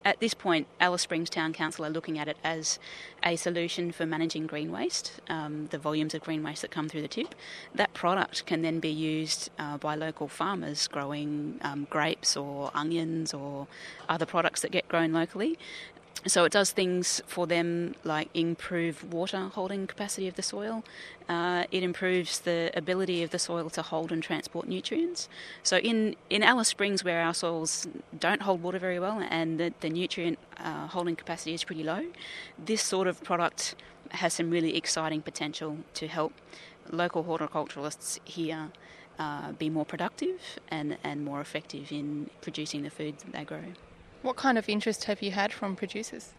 At this point, Alice Springs Town Council are looking at it as a solution for managing green waste, the volumes of green waste that come through the tip. That product can then be used by local farmers growing grapes or onions or other products that get grown locally. So it does things for them like improve water holding capacity of the soil. It improves the ability of the soil to hold and transport nutrients. So in Alice Springs, where our soils don't hold water very well and the nutrient holding capacity is pretty low, this sort of product has some really exciting potential to help local horticulturalists here be more productive and more effective in producing the food that they grow. What kind of interest have you had from producers?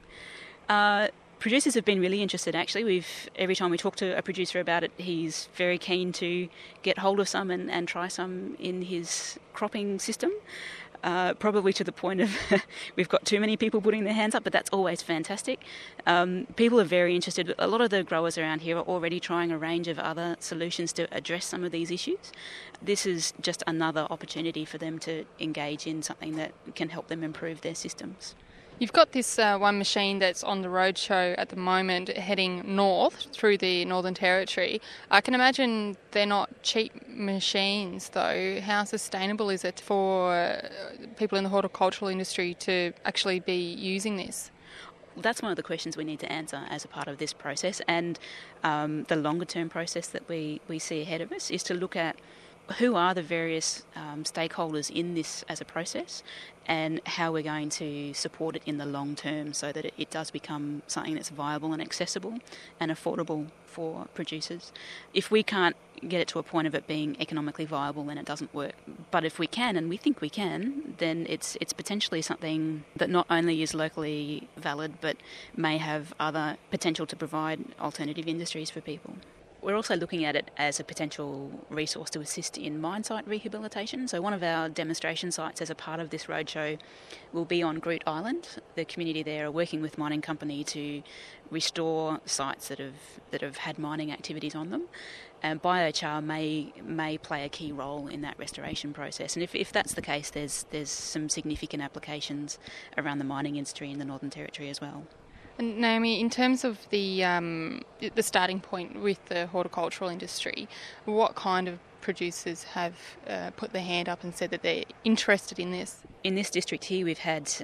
Producers have been really interested, actually. Every time we talk to a producer about it, he's very keen to get hold of some and try some in his cropping system. Probably to the point of we've got too many people putting their hands up, but that's always fantastic. People are very interested. A lot of the growers around here are already trying a range of other solutions to address some of these issues. This is just another opportunity for them to engage in something that can help them improve their systems. You've got this one machine that's on the roadshow at the moment heading north through the Northern Territory. I can imagine they're not cheap machines though. How sustainable is it for people in the horticultural industry to actually be using this? That's one of the questions we need to answer as a part of this process, and the longer term process that we see ahead of us is to look at who are the various stakeholders in this as a process and how we're going to support it in the long term so that it does become something that's viable and accessible and affordable for producers. If we can't get it to a point of it being economically viable, then it doesn't work. But if we can, and we think we can, then it's potentially something that not only is locally valid but may have other potential to provide alternative industries for people. We're also looking at it as a potential resource to assist in mine site rehabilitation. So one of our demonstration sites as a part of this roadshow will be on Groot Island. The community there are working with mining company to restore sites that have had mining activities on them. And biochar may play a key role in that restoration process. And if that's the case, there's some significant applications around the mining industry in the Northern Territory as well. And Naomi, in terms of the starting point with the horticultural industry, what kind of producers have put their hand up and said that they're interested in this? In this district here, we've had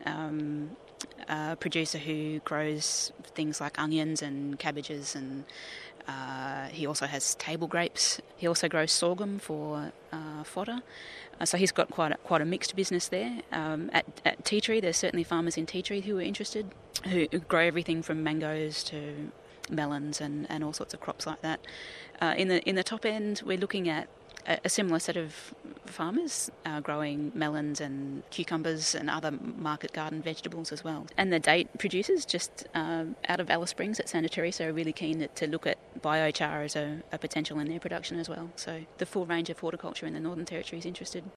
a producer who grows things like onions and cabbages, and he also has table grapes. He also grows sorghum for fodder. So he's got quite a mixed business there. At Tea Tree, there's certainly farmers in Tea Tree who are interested, who grow everything from mangoes to melons and all sorts of crops like that. In the top end, we're looking at a similar set of farmers growing melons and cucumbers and other market garden vegetables as well. And the date producers just out of Alice Springs at Santa Teresa are really keen to look at biochar as a potential in their production as well. So the full range of horticulture in the Northern Territory is interested.